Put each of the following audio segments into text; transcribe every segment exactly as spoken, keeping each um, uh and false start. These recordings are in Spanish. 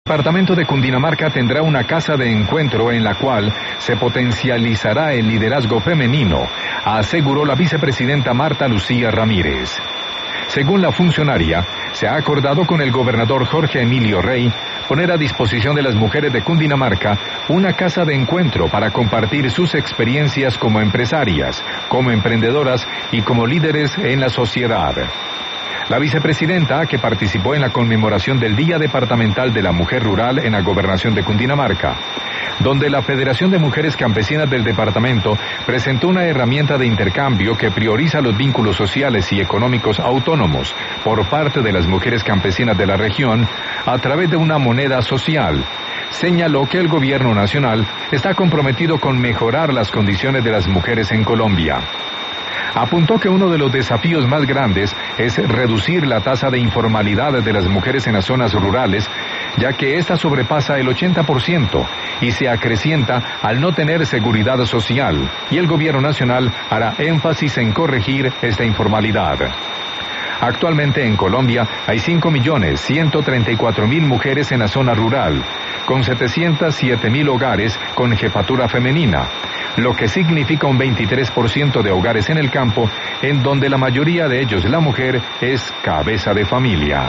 departamento de Cundinamarca tendrá una casa de encuentro en la cual se potencializará el liderazgo femenino, aseguró la vicepresidenta Marta Lucía Ramírez. Según la funcionaria, se ha acordado con el gobernador Jorge Emilio Rey poner a disposición de las mujeres de Cundinamarca una casa de encuentro para compartir sus experiencias como empresarias, como emprendedoras y como líderes en la sociedad. La vicepresidenta, que participó en la conmemoración del Día Departamental de la Mujer Rural en la Gobernación de Cundinamarca, donde la Federación de Mujeres Campesinas del departamento presentó una herramienta de intercambio que prioriza los vínculos sociales y económicos autónomos por parte de las mujeres campesinas de la región a través de una moneda social, señaló que el gobierno nacional está comprometido con mejorar las condiciones de las mujeres en Colombia. Apuntó que uno de los desafíos más grandes es reducir la tasa de informalidad de las mujeres en las zonas rurales, ya que ésta sobrepasa el ochenta por ciento y se acrecienta al no tener seguridad social, y el gobierno nacional hará énfasis en corregir esta informalidad. Actualmente en Colombia hay cinco millones ciento treinta y cuatro mil mujeres en la zona rural, con setecientos siete mil hogares con jefatura femenina, lo que significa un veintitrés por ciento de hogares en el campo, en donde la mayoría de ellos la mujer es cabeza de familia.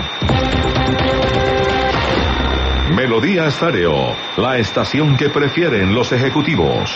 Melodía Estéreo, la estación que prefieren los ejecutivos.